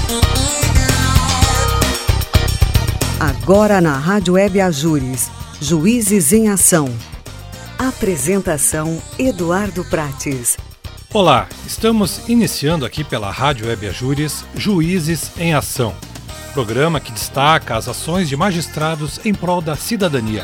Agora na Rádio Web Ajures, Juízes em Ação. Apresentação Eduardo Prates. Olá, estamos iniciando aqui pela Rádio Web Ajures, Juízes em Ação. Programa que destaca as ações de magistrados em prol da cidadania.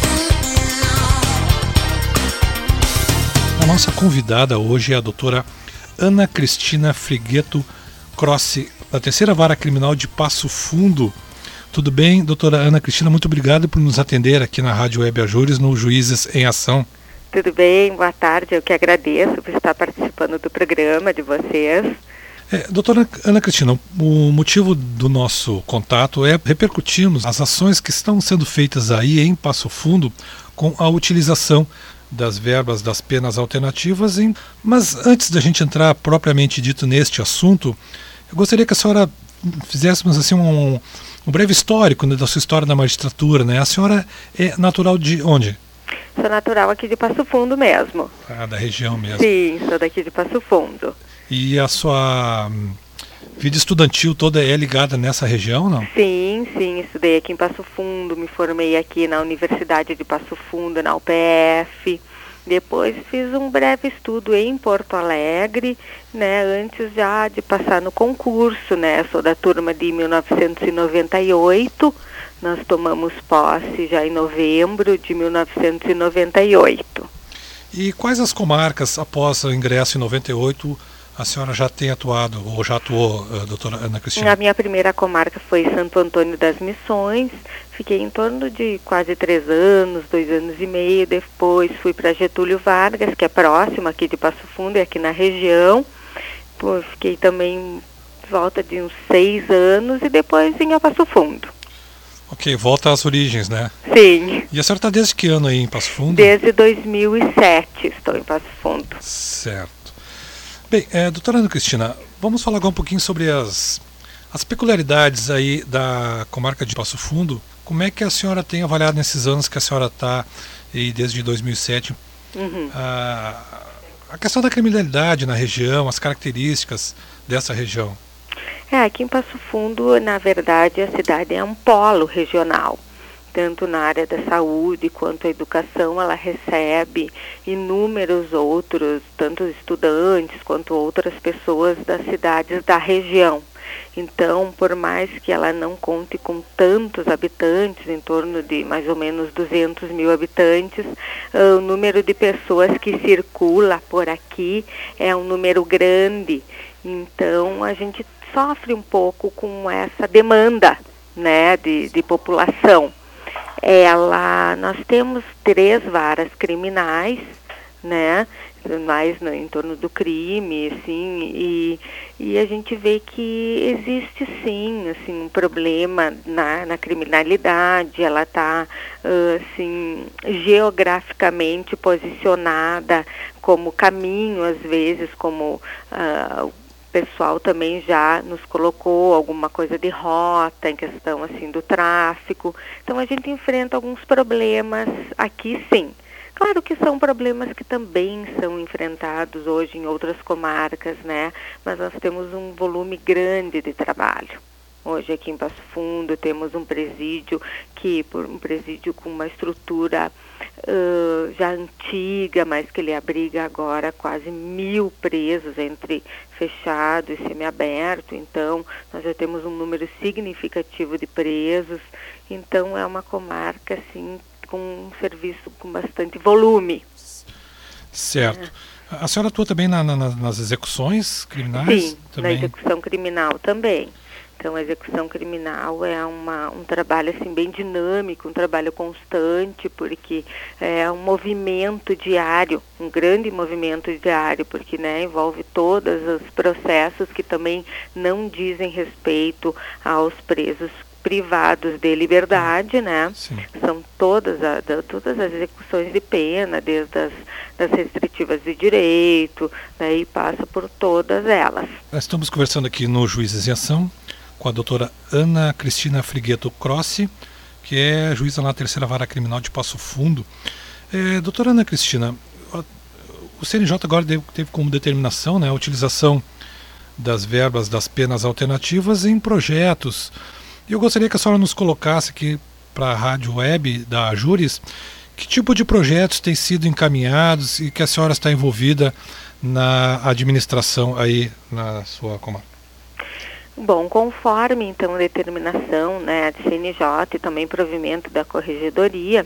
A nossa convidada hoje é a doutora Ana Cristina Frigueto Crossi, da Terceira Vara Criminal de Passo Fundo. Tudo bem, doutora Ana Cristina? Muito obrigado por nos atender aqui na Rádio Web Ajures, no Juízes em Ação. Tudo bem, boa tarde. Eu que agradeço por estar participando do programa de vocês. Doutora Ana Cristina, o motivo do nosso contato é repercutirmos as ações que estão sendo feitas aí em Passo Fundo com a utilização das verbas das penas alternativas. Mas antes da gente entrar propriamente dito neste assunto, eu gostaria que a senhora fizéssemos assim um breve histórico, né, da sua história na magistratura, né? A senhora é natural de onde? Sou natural aqui de Passo Fundo mesmo. Ah, da região mesmo. Sim, sou daqui de Passo Fundo. E a sua vida estudantil toda é ligada nessa região, não? Sim, estudei aqui em Passo Fundo, me formei aqui na Universidade de Passo Fundo, na UPF. Depois fiz um breve estudo em Porto Alegre, né, antes já de passar no concurso, né, sou da turma de 1998, nós tomamos posse já em novembro de 1998. E quais as comarcas, após o ingresso em 98, a senhora já tem atuado, ou já atuou, doutora Ana Cristina? A minha primeira comarca foi Santo Antônio das Missões, fiquei em torno de quase 3 anos, 2 anos e meio, depois fui para Getúlio Vargas, que é próximo aqui de Passo Fundo, e aqui na região, fiquei também volta de uns 6 anos e depois vim a Passo Fundo. Ok, volta às origens, né? Sim. E a senhora está desde que ano aí em Passo Fundo? Desde 2007 estou em Passo Fundo. Certo. Bem, doutora Ana Cristina, vamos falar agora um pouquinho sobre as peculiaridades aí da comarca de Passo Fundo. Como é que a senhora tem avaliado nesses anos que a senhora está aí desde 2007? A questão da criminalidade na região, as características dessa região. Aqui em Passo Fundo, na verdade, a cidade é um polo regional. Tanto na área da saúde quanto a educação, ela recebe inúmeros outros, tanto estudantes quanto outras pessoas das cidades da região. Então, por mais que ela não conte com tantos habitantes, em torno de mais ou menos 200 mil habitantes, o número de pessoas que circula por aqui é um número grande. Então, a gente sofre um pouco com essa demanda, né, de população. Nós temos 3 varas criminais, né, mais em torno do crime, assim, e a gente vê que existe sim, assim, um problema na criminalidade. Ela está, assim, geograficamente posicionada como caminho, às vezes, como o pessoal também já nos colocou alguma coisa de rota em questão assim do tráfico. Então a gente enfrenta alguns problemas aqui, sim. Claro que são problemas que também são enfrentados hoje em outras comarcas, né? Mas nós temos um volume grande de trabalho. Hoje aqui em Passo Fundo temos um presídio com uma estrutura já antiga, mas que ele abriga agora quase 1.000 presos entre fechado e semiaberto. Então, nós já temos um número significativo de presos. Então, é uma comarca, assim, com um serviço com bastante volume. Certo. A senhora atua também nas execuções criminais? Sim, também. Na execução criminal também. Então, a execução criminal é um trabalho assim, bem dinâmico, um trabalho constante, porque é um movimento diário, um grande movimento diário, porque, né, envolve todos os processos que também não dizem respeito aos presos privados de liberdade, né? Sim. São todas as execuções de pena, desde das restritivas de direito, né, e passa por todas elas. Nós estamos conversando aqui no Juízes em Ação com a doutora Ana Cristina Frigueto Crossi, que é juíza na Terceira Vara Criminal de Passo Fundo. Doutora Ana Cristina, o CNJ agora teve como determinação, né, a utilização das verbas das penas alternativas em projetos. Eu gostaria que a senhora nos colocasse aqui para a rádio web da Ajures que tipo de projetos têm sido encaminhados e que a senhora está envolvida na administração aí na sua comarca. Bom, conforme então a determinação, né, de CNJ e também provimento da Corregedoria,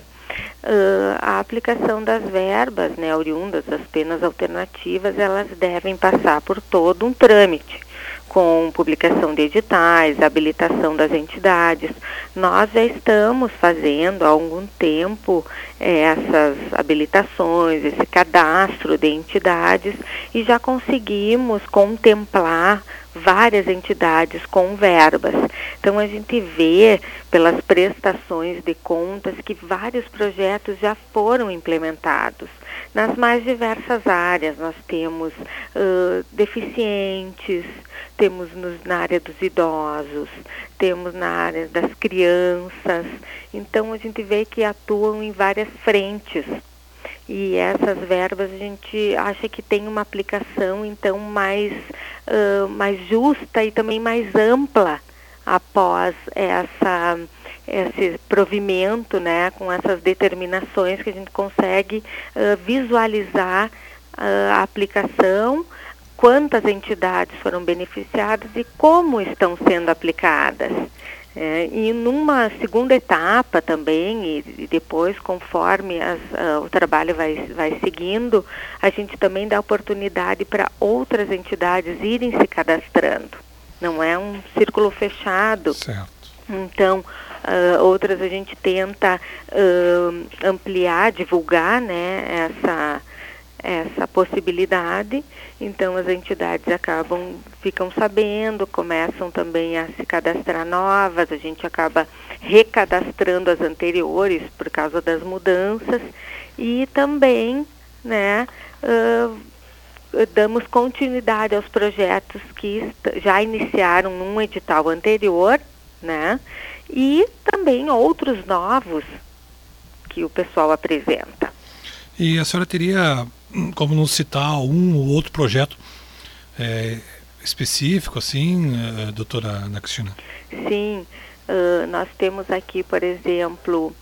a aplicação das verbas, né, oriundas das penas alternativas, elas devem passar por todo um trâmite, com publicação de editais, habilitação das entidades. Nós já estamos fazendo há algum tempo essas habilitações, esse cadastro de entidades, e já conseguimos contemplar várias entidades com verbas. Então a gente vê pelas prestações de contas que vários projetos já foram implementados. Nas mais diversas áreas, nós temos deficientes, temos na área dos idosos, temos na área das crianças. Então a gente vê que atuam em várias frentes. E essas verbas a gente acha que tem uma aplicação então mais justa e também mais ampla após esse provimento, né, com essas determinações que a gente consegue visualizar a aplicação, quantas entidades foram beneficiadas e como estão sendo aplicadas. E numa segunda etapa também, e depois, conforme o trabalho vai seguindo, a gente também dá oportunidade para outras entidades irem se cadastrando. Não é um círculo fechado. Certo. Então, outras a gente tenta ampliar, divulgar, né, essa possibilidade. Então as entidades ficam sabendo, começam também a se cadastrar novas, a gente acaba recadastrando as anteriores por causa das mudanças e também, né, damos continuidade aos projetos que já iniciaram num edital anterior, né, e também outros novos que o pessoal apresenta. E a senhora teria como nos citar um ou outro projeto específico, assim, doutora Ana Cristina? Sim, nós temos aqui, por exemplo,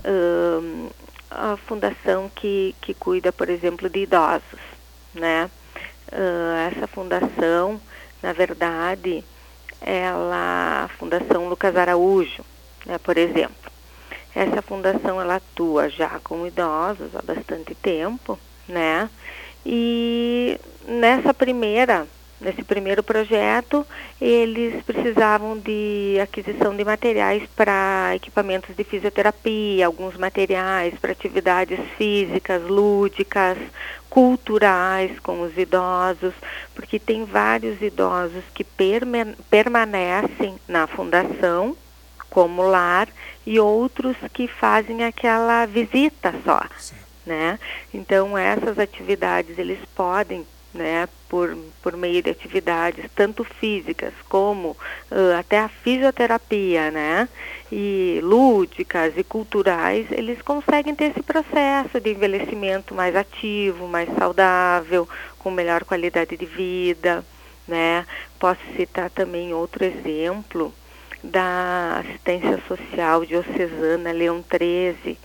a fundação que cuida, por exemplo, de idosos, né? Essa fundação, na verdade, a Fundação Lucas Araújo, né, por exemplo. Essa fundação, ela atua já com idosos há bastante tempo, né? E nesse primeiro projeto, eles precisavam de aquisição de materiais para equipamentos de fisioterapia, alguns materiais para atividades físicas, lúdicas, culturais com os idosos, porque tem vários idosos que permanecem na fundação como lar e outros que fazem aquela visita só. Sim. Né? Então essas atividades eles podem, né, por meio de atividades tanto físicas como até a fisioterapia, né, e lúdicas e culturais, eles conseguem ter esse processo de envelhecimento mais ativo, mais saudável, com melhor qualidade de vida, né. Posso citar também outro exemplo da assistência social diocesana Leão XIII.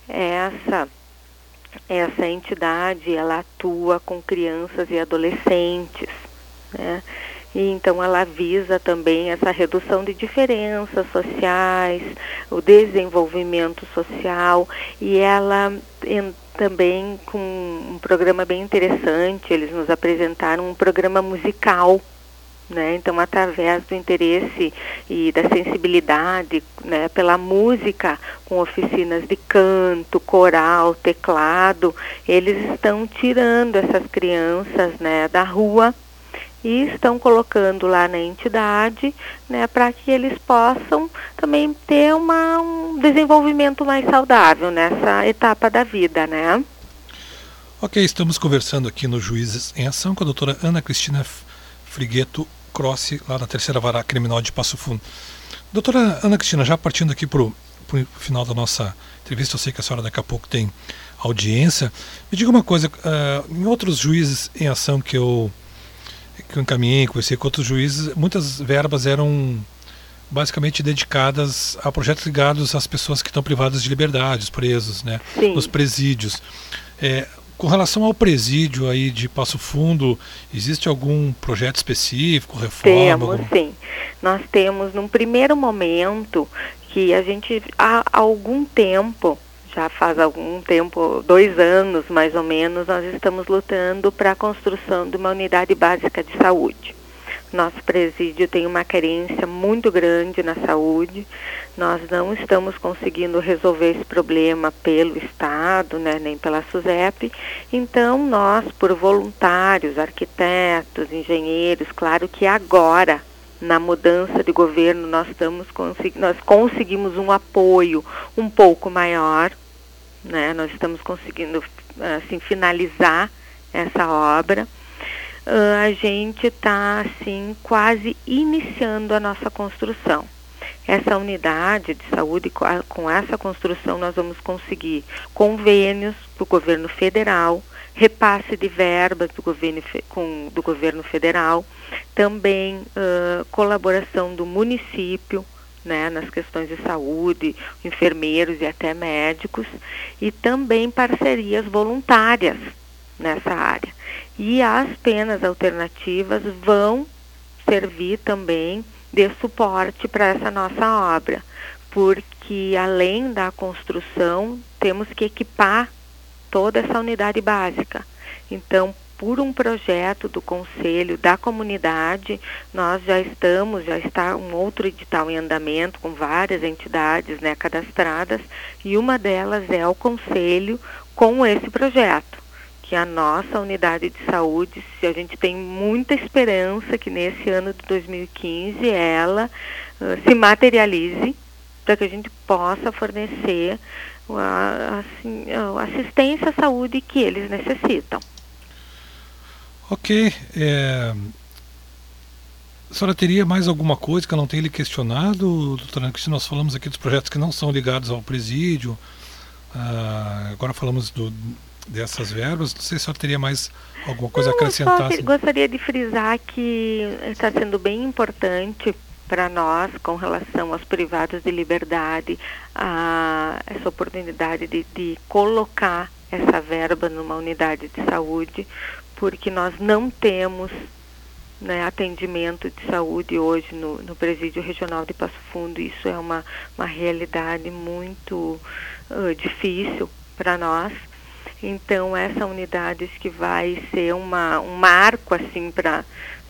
Essa entidade, ela atua com crianças e adolescentes, né? E então ela visa também essa redução de diferenças sociais, o desenvolvimento social, e ela também com um programa bem interessante, eles nos apresentaram um programa musical, né? Então, através do interesse e da sensibilidade, né, pela música, com oficinas de canto, coral, teclado, eles estão tirando essas crianças, né, da rua e estão colocando lá na entidade, né, para que eles possam também ter um desenvolvimento mais saudável nessa etapa da vida, né? Ok, estamos conversando aqui no Juízes em Ação com a doutora Ana Cristina Frigueto Crossi, lá da Terceira Vara Criminal de Passo Fundo. Doutora Ana Cristina, já partindo aqui para o final da nossa entrevista, eu sei que a senhora daqui a pouco tem audiência. Me diga uma coisa, em outros Juízes em Ação que eu que eu encaminhei, conversei com outros juízes, muitas verbas eram basicamente dedicadas a projetos ligados às pessoas que estão privadas de liberdade, os presos, né, nos presídios. Com relação ao presídio aí de Passo Fundo, existe algum projeto específico, reforma? Sim. Nós temos, num primeiro momento, que a gente, há algum tempo, já faz algum tempo, 2 anos mais ou menos, nós estamos lutando para a construção de uma unidade básica de saúde. Nosso presídio tem uma carência muito grande na saúde. Nós não estamos conseguindo resolver esse problema pelo Estado, né, nem pela SUSEP. Então, nós, por voluntários, arquitetos, engenheiros, claro que agora, na mudança de governo, nós conseguimos um apoio um pouco maior, né? Nós estamos conseguindo assim, finalizar essa obra. A gente está assim, quase iniciando a nossa construção. Essa unidade de saúde, com essa construção, nós vamos conseguir convênios para o governo federal, repasse de verbas do governo federal, também colaboração do município, né, nas questões de saúde, enfermeiros e até médicos, e também parcerias voluntárias nessa área. E as penas alternativas vão servir também de suporte para essa nossa obra, porque além da construção, temos que equipar toda essa unidade básica. Então, por um projeto do Conselho da Comunidade, nós já está um outro edital em andamento com várias entidades, né, cadastradas, e uma delas é o Conselho com esse projeto, que a nossa unidade de saúde, a gente tem muita esperança que nesse ano de 2015 ela se materialize para que a gente possa fornecer a assistência à saúde que eles necessitam. Ok. A senhora teria mais alguma coisa que eu não tenha lhe questionado, doutora Ana Cristina? Nós falamos aqui dos projetos que não são ligados ao presídio, agora falamos dessas verbas. Não sei se a senhora teria mais alguma coisa a acrescentar. Eu gostaria de frisar que está sendo bem importante para nós, com relação aos privados de liberdade, essa oportunidade de colocar essa verba numa unidade de saúde, porque nós não temos, né, atendimento de saúde hoje no Presídio Regional de Passo Fundo. Isso é uma realidade muito difícil para nós. Então, essa unidade que vai ser um marco assim, para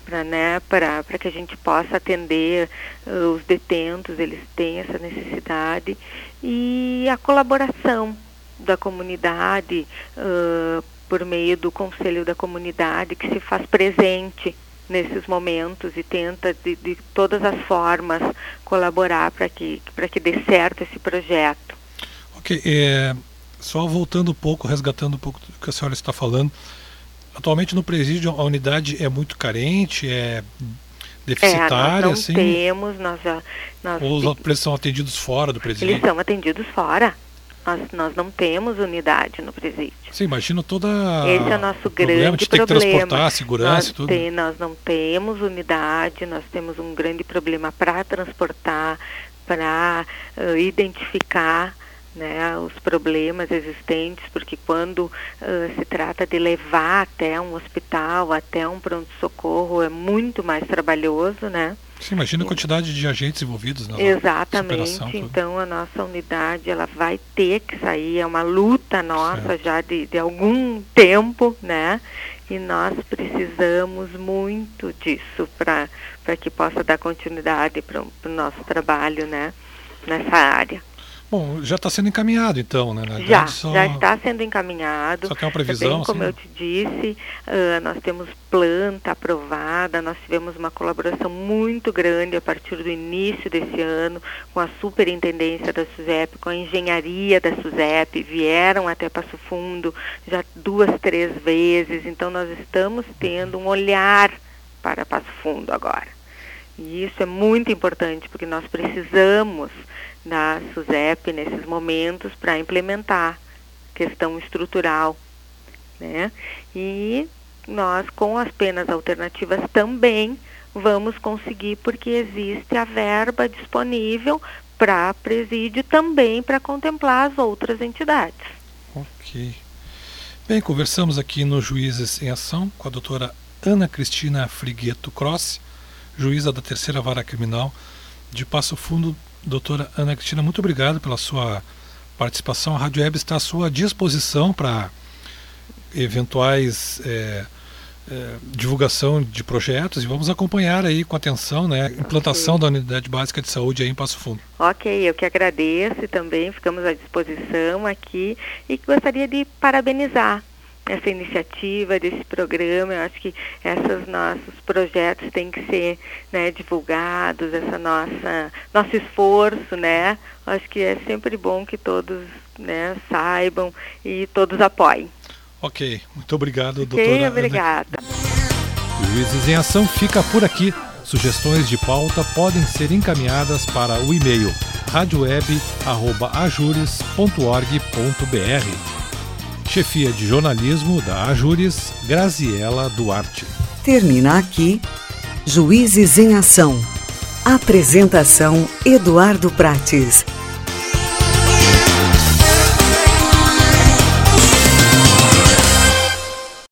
que a gente possa atender os detentos, eles têm essa necessidade, e a colaboração da comunidade por meio do Conselho da Comunidade, que se faz presente nesses momentos e tenta de todas as formas colaborar para que dê certo esse projeto. Ok, só voltando um pouco, resgatando um pouco do que a senhora está falando, atualmente no presídio a unidade é muito carente, é deficitária? Nós não temos, ou os presos são atendidos fora do presídio? Eles são atendidos fora. Nós não temos unidade no presídio. Sim, imagina esse é o nosso problema de ter que transportar, segurança e tudo. Nós não temos unidade, nós temos um grande problema para transportar, para identificar, né, os problemas existentes, porque quando se trata de levar até um hospital, até um pronto-socorro, é muito mais trabalhoso, né? Você imagina a quantidade de agentes envolvidos na Exatamente. Então a nossa unidade ela vai ter que sair, é uma luta nossa já de algum tempo, né? E nós precisamos muito disso para que possa dar continuidade para o nosso trabalho, né, nessa área. Bom, já está sendo encaminhado então, né? Já está sendo encaminhado. Só tem uma previsão? Bem, como eu te disse, nós temos planta aprovada, nós tivemos uma colaboração muito grande a partir do início desse ano com a superintendência da SUSEP, com a engenharia da SUSEP, vieram até Passo Fundo já 2, 3 vezes, então nós estamos tendo um olhar para Passo Fundo agora. E isso é muito importante, porque nós precisamos da SUSEP nesses momentos para implementar questão estrutural, né? E nós, com as penas alternativas também vamos conseguir, porque existe a verba disponível para presídio também para contemplar as outras entidades. Ok. Bem, conversamos aqui no Juízes em Ação com a doutora Ana Cristina Frigueto Crossi, juíza da 3ª Vara Criminal de Passo Fundo. Doutora Ana Cristina, muito obrigado pela sua participação. A Rádio Web está à sua disposição para eventuais divulgação de projetos, e vamos acompanhar aí com atenção, né, a implantação da Unidade Básica de Saúde aí em Passo Fundo. Ok, eu que agradeço e também ficamos à disposição aqui e gostaria de parabenizar essa iniciativa desse programa. Eu acho que esses nossos projetos têm que ser, né, divulgados, nosso esforço, né? Eu acho que é sempre bom que todos, né, saibam e todos apoiem. Ok, muito obrigado, doutora. Obrigada. Juízes em Ação fica por aqui. Sugestões de pauta podem ser encaminhadas para o e-mail radioweb@ajures.org.br. Chefia de jornalismo da Ajures, Graziela Duarte. Termina aqui Juízes em Ação. Apresentação: Eduardo Prates.